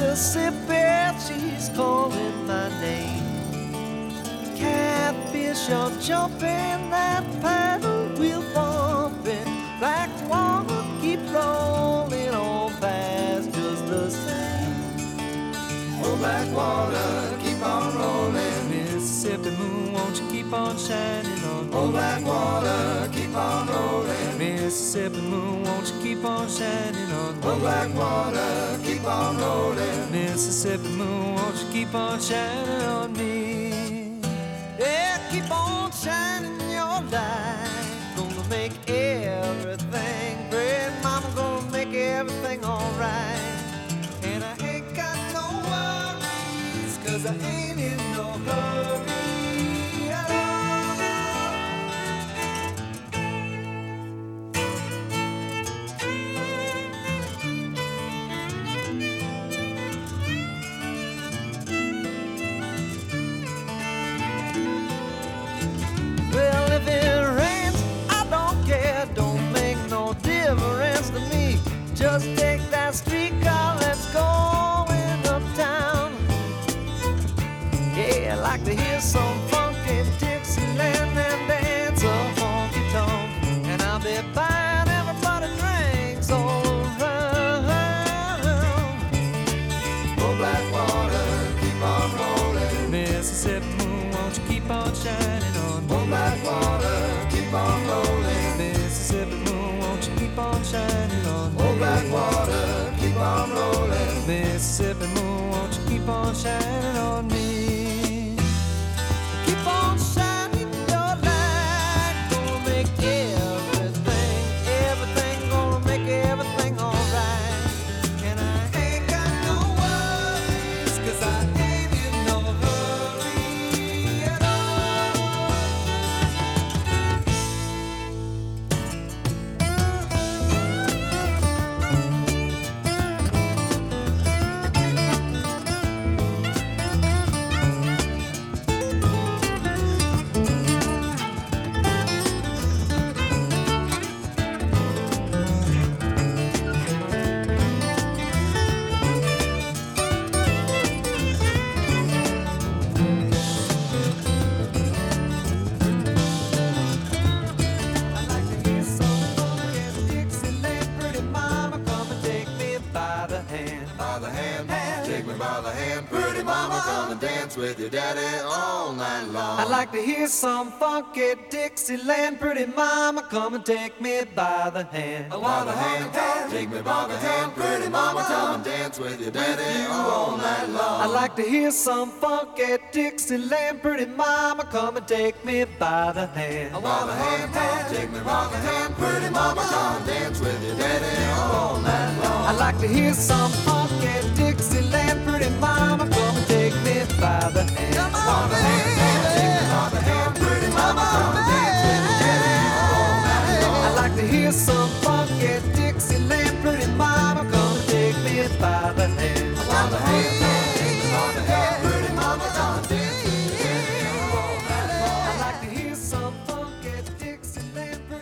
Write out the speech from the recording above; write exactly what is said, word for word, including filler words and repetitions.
Mississippi, she's calling my name. Catfish are jumping, that paddle wheel bumping. Black water keep rolling on past just the same. Oh, black water, keep on rolling. Mississippi moon, won't you keep on shining on me? Oh, black water, keep on rolling. Mississippi moon, won't you keep on shining on me? Oh, black water, keep on rolling. Mississippi moon, won't you keep on shining on me? Yeah, keep on shining your light. Gonna make everything great. Mama gonna make everything alright. And I ain't got no worries, 'cause I ain't in no hurry at all. Well, if it rains, I don't care. Don't make no difference to me. Just take that streetcar, let's go in uptown. Yeah, I like to hear some funky Dixieland and dance a honky tonk. And I'll be buying everybody drinks all around. Oh, black water, keep on rolling. Mississippi moon, won't you keep on shining on me? Oh, black water, keep on rolling. Mississippi moon, won't you keep on shining on me? Oh, black water, keep on rolling. Mississippi moon, won't you keep on shining on me? Keep on shining your light. Gonna make everything, everything, gonna make everything alright. And I ain't got no worries, 'cause I ain't in no hurry at all. I like to hear some funky Dixieland. Pretty mama, come and take me by the hand. By the hand, take me by the hand. Pretty mama, come and dance with your daddy all night long. I like to hear some funky Dixieland. Pretty mama, come and take me by the hand. By the hand, take me by the hand. Pretty mama, come and dance with your daddy all night long. I like to hear some funky Dixieland. Pretty mama, come and take me by the hand. By the hand, take me by the hand. Pretty mama, come and dance with your daddy all night long. I like to hear some funky Dixieland. Pretty mama, come and take me by the hand. By the hand, take me by the hand. Pretty mama, come and dance with your daddy all night long. I like to hear some funky Dixieland. Pretty mama, come and take me by the hand. By the hand, take me by the hand. Pretty mama, come and dance with your daddy all night long. I like to hear some funky Dixieland.